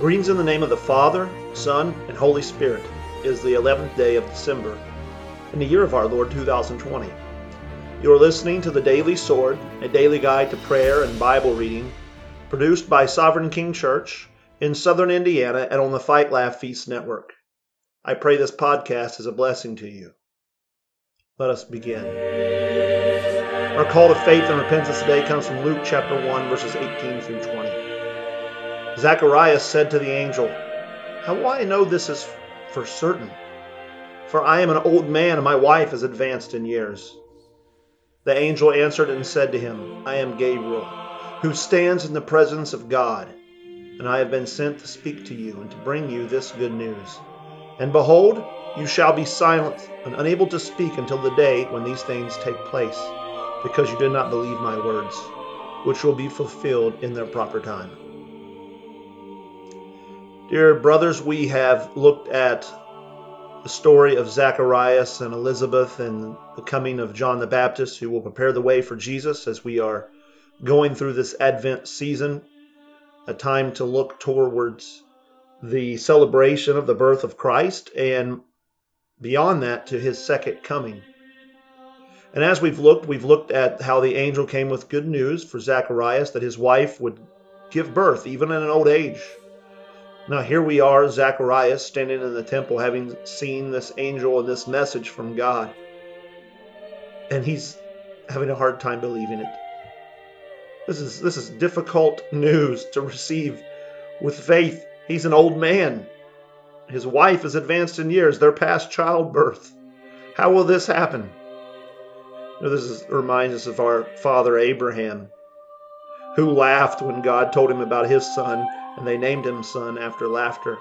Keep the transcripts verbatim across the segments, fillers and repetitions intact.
Greetings in the name of the Father, Son, and Holy Spirit. It is the eleventh day of December, in the year of our Lord two thousand twenty. You are listening to the Daily Sword, a daily guide to prayer and Bible reading, produced by Sovereign King Church in Southern Indiana and on the Fight Laugh Feast Network. I pray this podcast is a blessing to you. Let us begin. Our call to faith and repentance today comes from Luke chapter one, verses eighteen through twenty. Zacharias said to the angel, "How will I know this is for certain? For I am an old man and my wife is advanced in years." The angel answered and said to him, "I am Gabriel, who stands in the presence of God, and I have been sent to speak to you and to bring you this good news. And behold, you shall be silent and unable to speak until the day when these things take place, because you did not believe my words, which will be fulfilled in their proper time." Dear brothers, we have looked at the story of Zacharias and Elizabeth and the coming of John the Baptist, who will prepare the way for Jesus as we are going through this Advent season, a time to look towards the celebration of the birth of Christ and beyond that to his second coming. And as we've looked, we've looked at how the angel came with good news for Zacharias that his wife would give birth even in an old age. Now here we are, Zacharias, standing in the temple, having seen this angel and this message from God. And he's having a hard time believing it. This is, this is difficult news to receive with faith. He's an old man. His wife is advanced in years. They're past childbirth. How will this happen? You know, this is, reminds us of our father Abraham, who laughed when God told him about his son, and they named him son after laughter.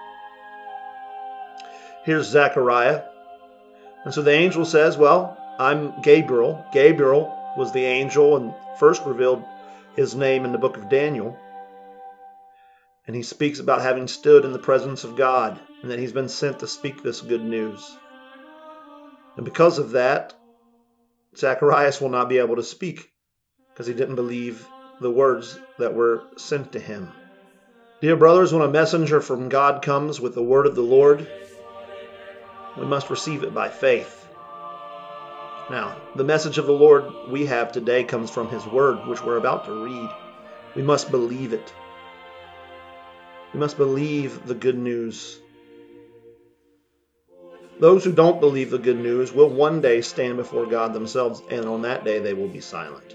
Here's Zechariah. And so the angel says, well, I'm Gabriel. Gabriel was the angel and first revealed his name in the book of Daniel. And he speaks about having stood in the presence of God and that he's been sent to speak this good news. And because of that, Zacharias will not be able to speak because he didn't believe the words that were sent to him. Dear brothers, when a messenger from God comes with the word of the Lord, we must receive it by faith. Now, the message of the Lord we have today comes from his word, which we're about to read. We must believe it. We must believe the good news. Those who don't believe the good news will one day stand before God themselves, and on that day they will be silent.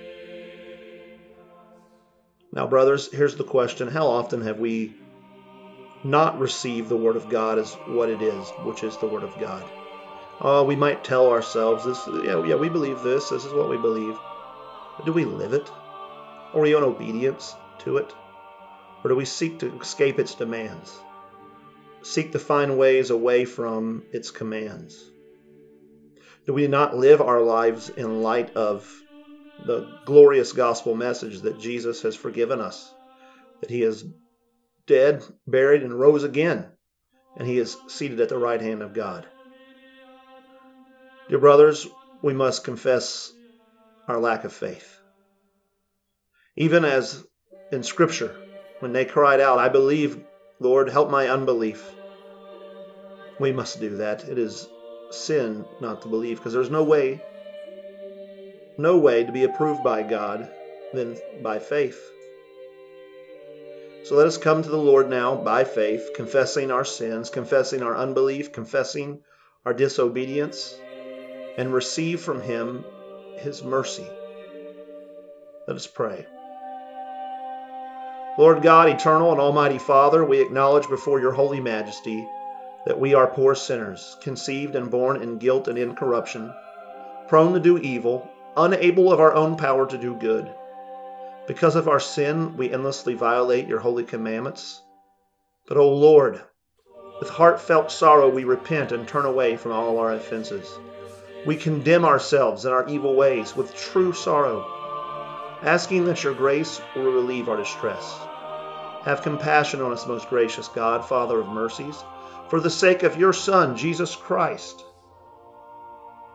Now, brothers, here's the question. How often have we not received the Word of God as what it is, which is the Word of God? Oh, we might tell ourselves, this, yeah, yeah, we believe this, this is what we believe. But do we live it? Are we in obedience to it? Or do we seek to escape its demands? Seek to find ways away from its commands? Do we not live our lives in light of the glorious gospel message that Jesus has forgiven us, that he is dead, buried, and rose again, and he is seated at the right hand of God? Dear brothers, we must confess our lack of faith. Even as in Scripture, when they cried out, "I believe, Lord, help my unbelief," we must do that. It is sin not to believe, because there's no way No way to be approved by God than by faith. So let us come to the Lord now by faith, confessing our sins, confessing our unbelief, confessing our disobedience, and receive from him his mercy. Let us pray. Lord God, eternal and almighty Father, we acknowledge before your holy majesty that we are poor sinners, conceived and born in guilt and in corruption, prone to do evil, unable of our own power to do good. Because of our sin, we endlessly violate your holy commandments. But, O Lord, with heartfelt sorrow we repent and turn away from all our offenses. We condemn ourselves and our evil ways with true sorrow, asking that your grace will relieve our distress. Have compassion on us, most gracious God, Father of mercies, for the sake of your Son, Jesus Christ.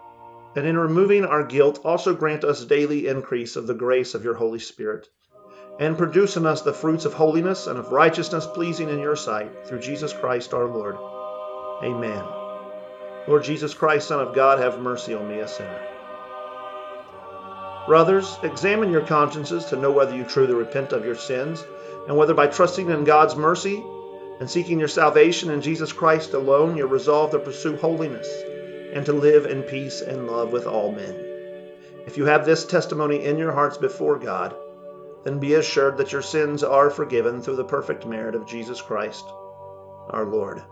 And in removing our guilt, also grant us daily increase of the grace of your Holy Spirit, and produce in us the fruits of holiness and of righteousness pleasing in your sight, through Jesus Christ our Lord. Amen. Lord Jesus Christ, Son of God, have mercy on me, a sinner. Brothers, examine your consciences to know whether you truly repent of your sins, and whether by trusting in God's mercy and seeking your salvation in Jesus Christ alone, you're resolved to pursue holiness and to live in peace and love with all men. If you have this testimony in your hearts before God, then be assured that your sins are forgiven through the perfect merit of Jesus Christ, our Lord.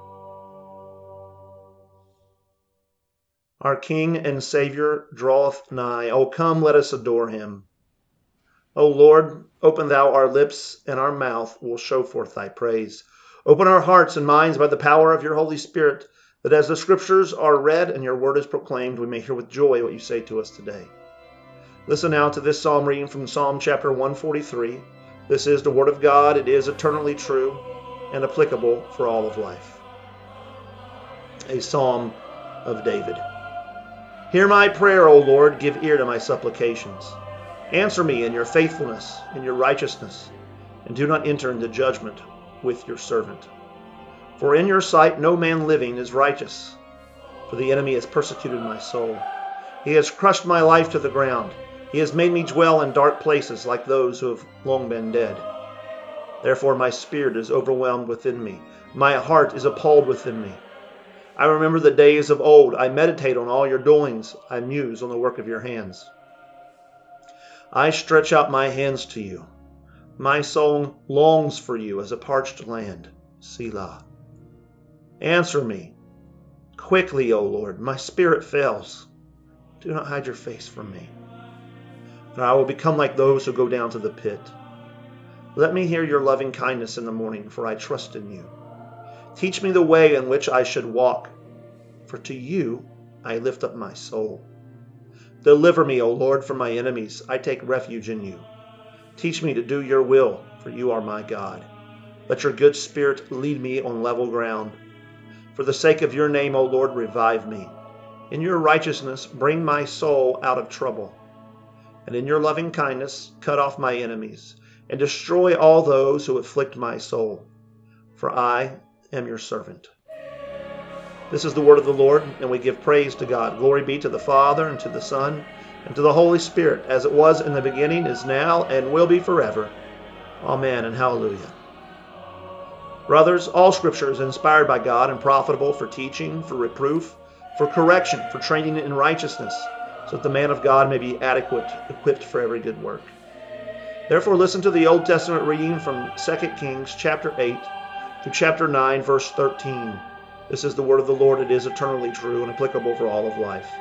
Our King and Savior draweth nigh. O come, let us adore him. O Lord, open thou our lips, and our mouth will show forth thy praise. Open our hearts and minds by the power of your Holy Spirit, that as the Scriptures are read and your word is proclaimed, we may hear with joy what you say to us today. Listen now to this psalm reading from Psalm chapter one forty-three. This is the word of God. It is eternally true and applicable for all of life. A psalm of David. Hear my prayer, O Lord, give ear to my supplications. Answer me in your faithfulness, in your righteousness, and do not enter into judgment with your servant. For in your sight no man living is righteous, for the enemy has persecuted my soul. He has crushed my life to the ground. He has made me dwell in dark places like those who have long been dead. Therefore my spirit is overwhelmed within me. My heart is appalled within me. I remember the days of old. I meditate on all your doings. I muse on the work of your hands. I stretch out my hands to you. My soul longs for you as a parched land. Selah. Answer me. Quickly, O Lord. My spirit fails. Do not hide your face from me. For I will become like those who go down to the pit. Let me hear your loving kindness in the morning, for I trust in you. Teach me the way in which I should walk, for to you I lift up my soul. Deliver me, O Lord, from my enemies. I take refuge in you. Teach me to do your will, for you are my God. Let your good spirit lead me on level ground. For the sake of your name, O Lord, revive me. In your righteousness, bring my soul out of trouble. And in your loving kindness, cut off my enemies, and destroy all those who afflict my soul. For I am your servant. This is the word of the Lord, and we give praise to God. Glory be to the Father, and to the Son, and to the Holy Spirit, as it was in the beginning, is now, and will be forever. Amen, and hallelujah. Brothers, all Scripture is inspired by God and profitable for teaching, for reproof, for correction, for training in righteousness, so that the man of God may be adequate, equipped for every good work. Therefore listen to the Old Testament reading from Second Kings chapter eight through chapter nine, verse thirteen. This is the word of the Lord. It is eternally true and applicable for all of life.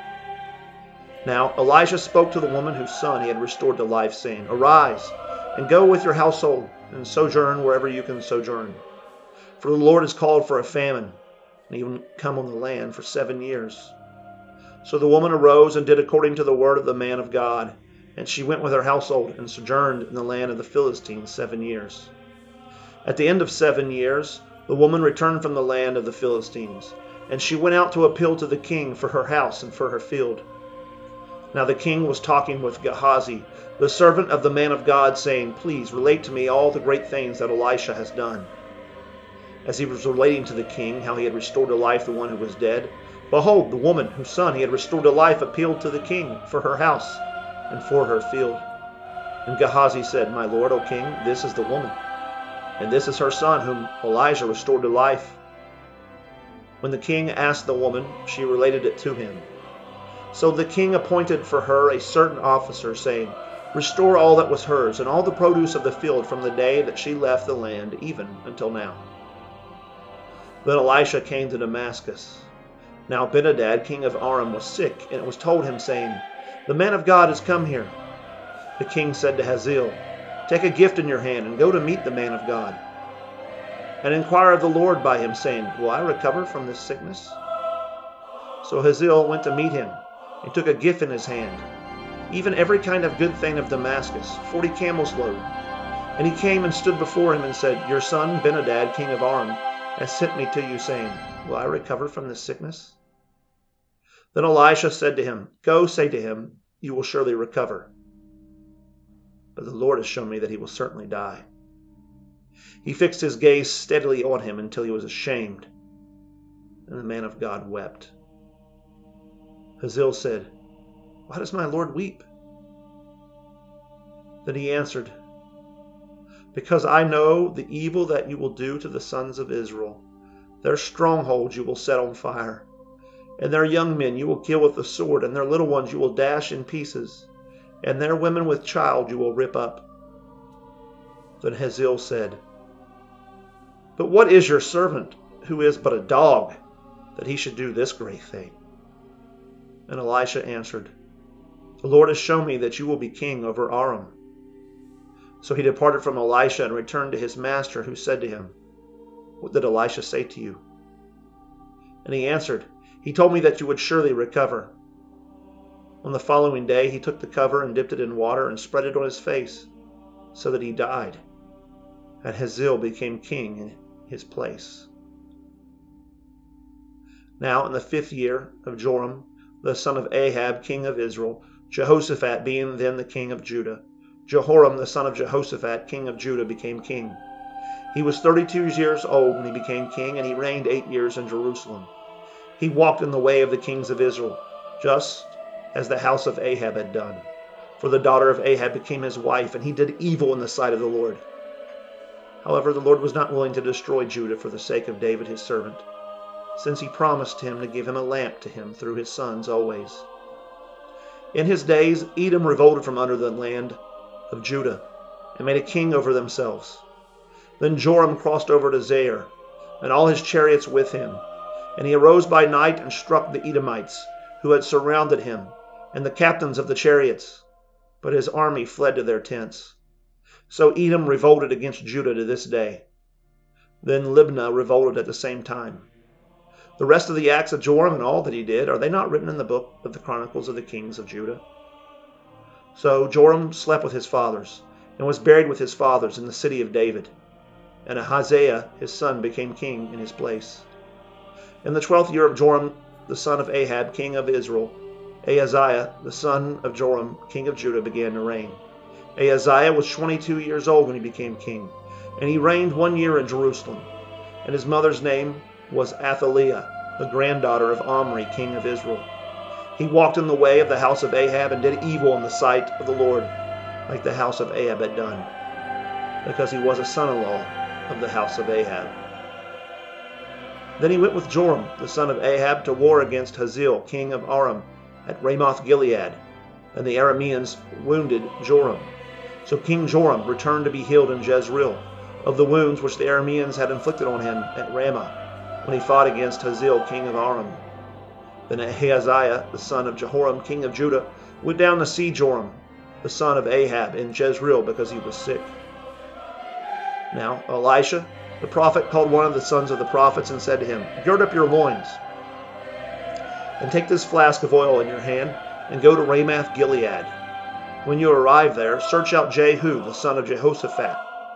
Now Elijah spoke to the woman whose son he had restored to life, saying, Arise, and go with your household, and sojourn wherever you can sojourn. For the Lord has called for a famine, and he will come on the land for seven years. So the woman arose and did according to the word of the man of God, and she went with her household and sojourned in the land of the Philistines seven years. At the end of seven years, the woman returned from the land of the Philistines, and she went out to appeal to the king for her house and for her field. Now the king was talking with Gehazi, the servant of the man of God, saying, Please relate to me all the great things that Elisha has done. As he was relating to the king how he had restored to life the one who was dead, behold, the woman whose son he had restored to life appealed to the king for her house and for her field. And Gehazi said, My lord, O king, this is the woman, and this is her son whom Elijah restored to life. When the king asked the woman, she related it to him. So the king appointed for her a certain officer, saying, Restore all that was hers, and all the produce of the field from the day that she left the land, even until now. Then Elisha came to Damascus. Now Ben-Hadad, king of Aram, was sick, and it was told him, saying, The man of God has come here. The king said to Hazael, Take a gift in your hand, and go to meet the man of God, and inquire of the Lord by him, saying, Will I recover from this sickness? So Hazael went to meet him, and took a gift in his hand, even every kind of good thing of Damascus, forty camels' load. And he came and stood before him and said, Your son Ben-Hadad, king of Aram, has sent me to you, saying, Will I recover from this sickness? Then Elisha said to him, Go, say to him, You will surely recover. but the Lord has shown me that he will certainly die." He fixed his gaze steadily on him until he was ashamed, and the man of God wept. Hazael said, "Why does my Lord weep?" Then he answered, "Because I know the evil that you will do to the sons of Israel. Their strongholds you will set on fire, and their young men you will kill with the sword, and their little ones you will dash in pieces, and their women with child you will rip up." Then Hazael said, "But what is your servant, who is but a dog, that he should do this great thing?" And Elisha answered, "The Lord has shown me that you will be king over Aram." So he departed from Elisha and returned to his master, who said to him, "What did Elisha say to you?" And he answered, "He told me that you would surely recover." On the following day he took the cover and dipped it in water and spread it on his face, so that he died. And Hazael became king in his place. Now in the fifth year of Joram, the son of Ahab, king of Israel, Jehoshaphat being then the king of Judah, Jehoram the son of Jehoshaphat, king of Judah, became king. He was thirty-two years old when he became king, and he reigned eight years in Jerusalem. He walked in the way of the kings of Israel, just as the house of Ahab had done. For the daughter of Ahab became his wife, and he did evil in the sight of the Lord. However, the Lord was not willing to destroy Judah for the sake of David his servant, since he promised him to give him a lamp to him through his sons always. In his days, Edom revolted from under the land of Judah and made a king over themselves. Then Joram crossed over to Zair, and all his chariots with him. And he arose by night and struck the Edomites, who had surrounded him, and the captains of the chariots. But his army fled to their tents. So Edom revolted against Judah to this day. Then Libnah revolted at the same time. The rest of the acts of Joram and all that he did, are they not written in the book of the Chronicles of the Kings of Judah? So Joram slept with his fathers, and was buried with his fathers in the city of David. And Ahaziah his son became king in his place. In the twelfth year of Joram the son of Ahab, king of Israel, Ahaziah the son of Joram, king of Judah, began to reign. Ahaziah was twenty-two years old when he became king, and he reigned one year in Jerusalem. And his mother's name was Athaliah, the granddaughter of Omri, king of Israel. He walked in the way of the house of Ahab and did evil in the sight of the Lord, like the house of Ahab had done, because he was a son-in-law of the house of Ahab. Then he went with Joram, the son of Ahab, to war against Hazael, king of Aram, at Ramoth-Gilead, and the Arameans wounded Joram. So King Joram returned to be healed in Jezreel of the wounds which the Arameans had inflicted on him at Ramah, when he fought against Hazael, king of Aram. Then Ahaziah, the son of Jehoram, king of Judah, went down to see Joram, the son of Ahab, in Jezreel, because he was sick. Now Elisha, the prophet, called one of the sons of the prophets and said to him, "Gird up your loins, and take this flask of oil in your hand, and go to Ramoth Gilead. When you arrive there, search out Jehu, the son of Jehoshaphat,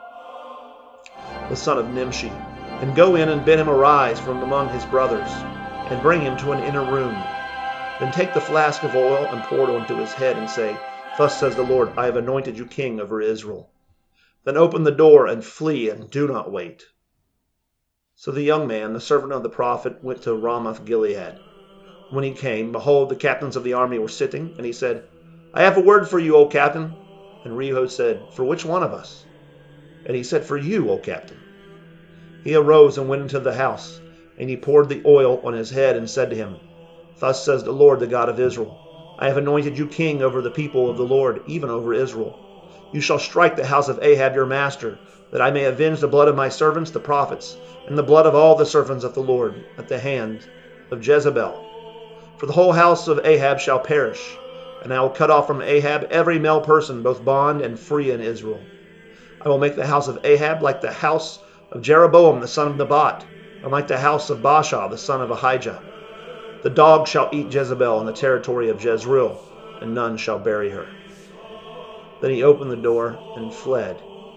the son of Nimshi, and go in and bid him arise from among his brothers, and bring him to an inner room. Then take the flask of oil and pour it onto his head, and say, 'Thus says the Lord, I have anointed you king over Israel.' Then open the door and flee, and do not wait." So the young man, the servant of the prophet, went to Ramoth Gilead. When he came, behold, the captains of the army were sitting, and he said, "I have a word for you, O captain." And Rehoboam said, "For which one of us?" And he said, "For you, O captain." He arose and went into the house, and he poured the oil on his head and said to him, "Thus says the Lord, the God of Israel, I have anointed you king over the people of the Lord, even over Israel. You shall strike the house of Ahab your master, that I may avenge the blood of my servants the prophets, and the blood of all the servants of the Lord, at the hand of Jezebel. For the whole house of Ahab shall perish, and I will cut off from Ahab every male person, both bond and free in Israel. I will make the house of Ahab like the house of Jeroboam the son of Nebat, and like the house of Baasha the son of Ahijah. The dog shall eat Jezebel in the territory of Jezreel, and none shall bury her." Then he opened the door and fled.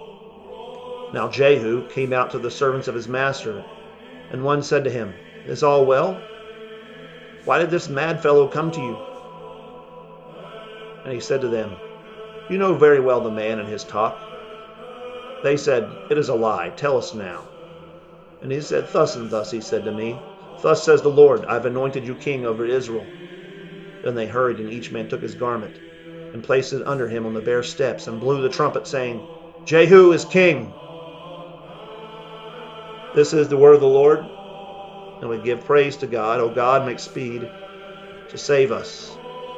Now Jehu came out to the servants of his master, and one said to him, "Is all well? Why did this mad fellow come to you?" And he said to them, You know very well the man and his talk. They said, It is a lie. Tell us now. And he said, Thus and thus, he said to me, Thus says the Lord, I have anointed you king over Israel. Then they hurried, and each man took his garment, and placed it under him on the bare steps, and blew the trumpet, saying, Jehu is king. This is the word of the Lord, and we give praise to God. O God, make speed to save us.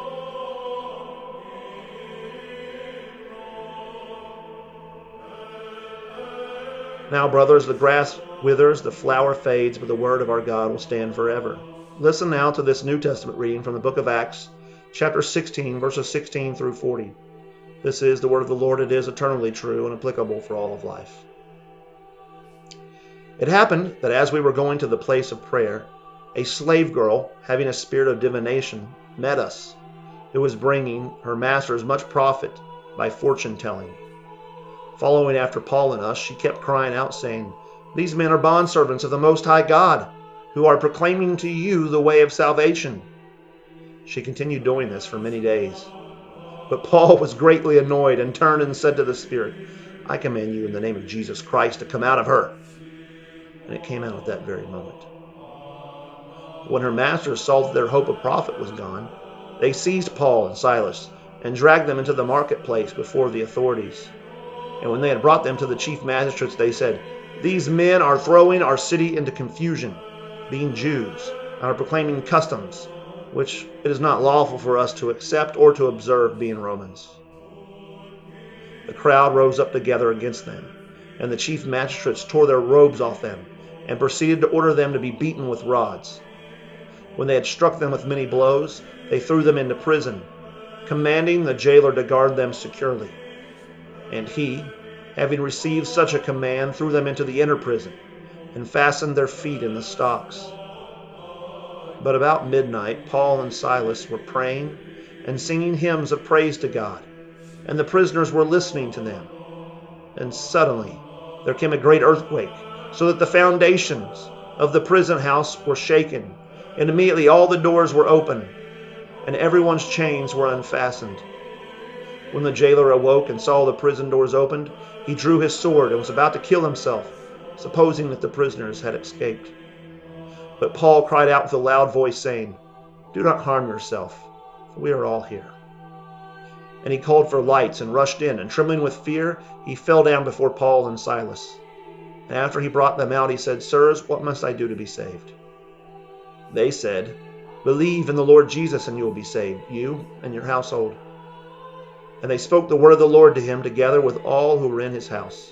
Now, brothers, the grass withers, the flower fades, but the word of our God will stand forever. Listen now to this New Testament reading from the book of Acts, chapter sixteen, verses sixteen through forty. This is the word of the Lord. It is eternally true and applicable for all of life. It happened that as we were going to the place of prayer, a slave girl, having a spirit of divination, met us, who was bringing her masters much profit by fortune-telling. Following after Paul and us, she kept crying out, saying, These men are bondservants of the Most High God, who are proclaiming to you the way of salvation. She continued doing this for many days. But Paul was greatly annoyed and turned and said to the spirit, I command you in the name of Jesus Christ to come out of her. And it came out at that very moment. When her masters saw that their hope of profit was gone, they seized Paul and Silas and dragged them into the marketplace before the authorities. And when they had brought them to the chief magistrates, they said, These men are throwing our city into confusion, being Jews, and are proclaiming customs, which it is not lawful for us to accept or to observe, being Romans. The crowd rose up together against them, and the chief magistrates tore their robes off them, and proceeded to order them to be beaten with rods. When they had struck them with many blows, they threw them into prison, commanding the jailer to guard them securely. And he, having received such a command, threw them into the inner prison, and fastened their feet in the stocks. But about midnight, Paul and Silas were praying and singing hymns of praise to God, and the prisoners were listening to them. And suddenly there came a great earthquake, so that the foundations of the prison house were shaken, and immediately all the doors were open, and everyone's chains were unfastened. When the jailer awoke and saw the prison doors opened, he drew his sword and was about to kill himself, supposing that the prisoners had escaped. But Paul cried out with a loud voice, saying, Do not harm yourself, for we are all here. And he called for lights and rushed in, and trembling with fear, he fell down before Paul and Silas. And after he brought them out, he said, Sirs, what must I do to be saved? They said, Believe in the Lord Jesus, and you will be saved, you and your household. And they spoke the word of the Lord to him together with all who were in his house.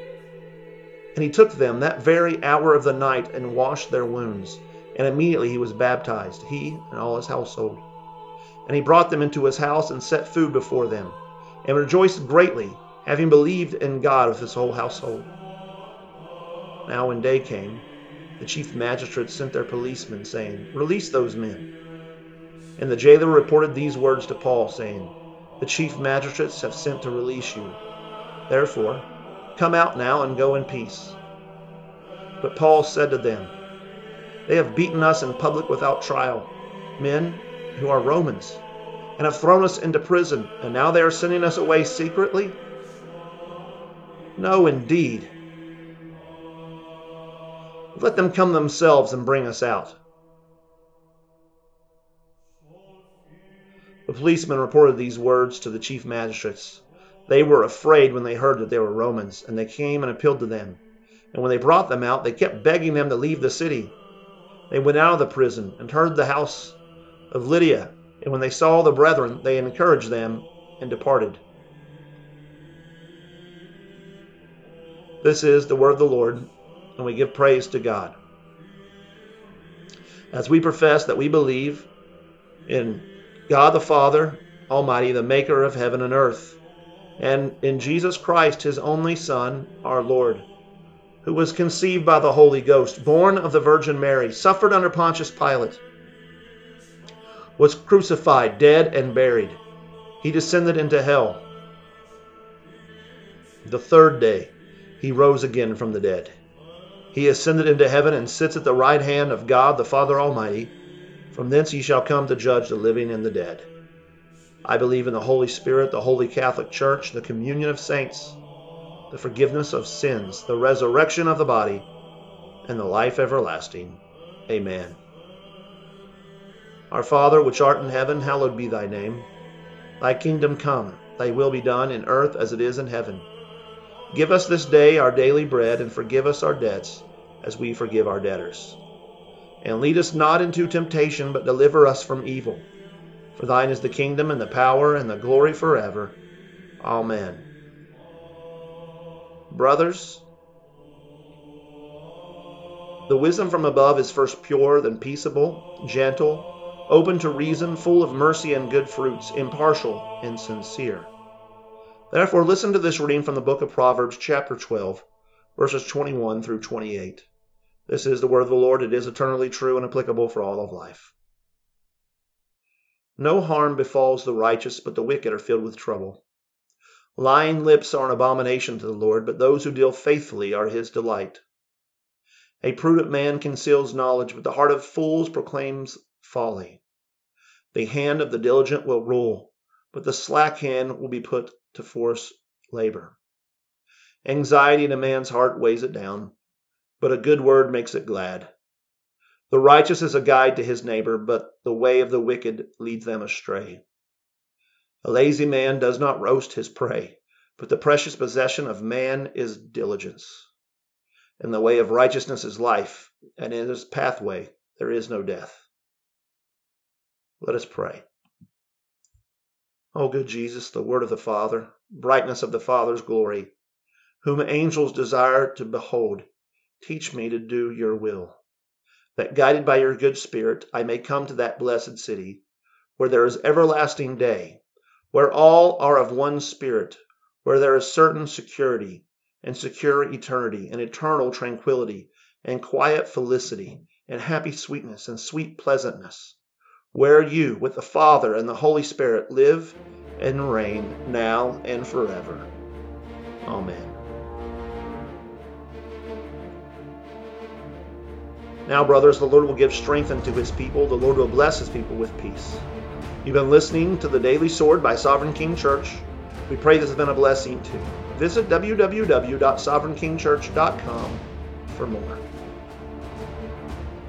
And he took them that very hour of the night and washed their wounds. And immediately he was baptized, he and all his household. And he brought them into his house and set food before them, and rejoiced greatly, having believed in God with his whole household. Now when day came, the chief magistrates sent their policemen, saying, Release those men. And the jailer reported these words to Paul, saying, The chief magistrates have sent to release you. Therefore, come out now and go in peace. But Paul said to them, They have beaten us in public without trial, men who are Romans, and have thrown us into prison, and now they are sending us away secretly? No, indeed. Let them come themselves and bring us out. The policemen reported these words to the chief magistrates. They were afraid when they heard that they were Romans, and they came and appealed to them. And when they brought them out, they kept begging them to leave the city. They went out of the prison and heard the house of Lydia, and when they saw the brethren, they encouraged them and departed. This is the word of the Lord, and we give praise to God. As we profess that we believe in God the Father Almighty, the maker of heaven and earth, and in Jesus Christ, his only Son, our Lord, who was conceived by the Holy Ghost, born of the Virgin Mary, suffered under Pontius Pilate, was crucified, dead, and buried. He descended into hell. The third day, he rose again from the dead. He ascended into heaven and sits at the right hand of God the Father Almighty. From thence he shall come to judge the living and the dead. I believe in the Holy Spirit, the Holy Catholic Church, the communion of saints, the forgiveness of sins, the resurrection of the body, and the life everlasting. Amen. Our Father, which art in heaven, hallowed be thy name. Thy kingdom come, thy will be done in earth as it is in heaven. Give us this day our daily bread, and forgive us our debts, as we forgive our debtors. And lead us not into temptation, but deliver us from evil. For thine is the kingdom, and the power, and the glory forever. Amen. Brothers, the wisdom from above is first pure, then peaceable, gentle, open to reason, full of mercy and good fruits, impartial and sincere. Therefore listen to this reading from the book of Proverbs, chapter twelve, verses twenty-one through twenty-eight. This is the word of the Lord. It is eternally true and applicable for all of life. No harm befalls the righteous, but the wicked are filled with trouble. Lying lips are an abomination to the Lord, but those who deal faithfully are his delight. A prudent man conceals knowledge, but the heart of fools proclaims folly. The hand of the diligent will rule, but the slack hand will be put to forced labor. Anxiety in a man's heart weighs it down, but a good word makes it glad. The righteous is a guide to his neighbor, but the way of the wicked leads them astray. A lazy man does not roast his prey, but the precious possession of man is diligence. In the way of righteousness is life, and in his pathway there is no death. Let us pray. O good Jesus, the word of the Father, brightness of the Father's glory, whom angels desire to behold, teach me to do your will, that guided by your good Spirit I may come to that blessed city, where there is everlasting day, where all are of one spirit, where there is certain security, and secure eternity, and eternal tranquility, and quiet felicity, and happy sweetness, and sweet pleasantness, where you, with the Father and the Holy Spirit, live and reign now and forever. Amen. Now, brothers, the Lord will give strength unto his people. The Lord will bless his people with peace. You've been listening to the Daily Sword by Sovereign King Church. We pray this has been a blessing too. Visit w w w dot sovereign king church dot com for more.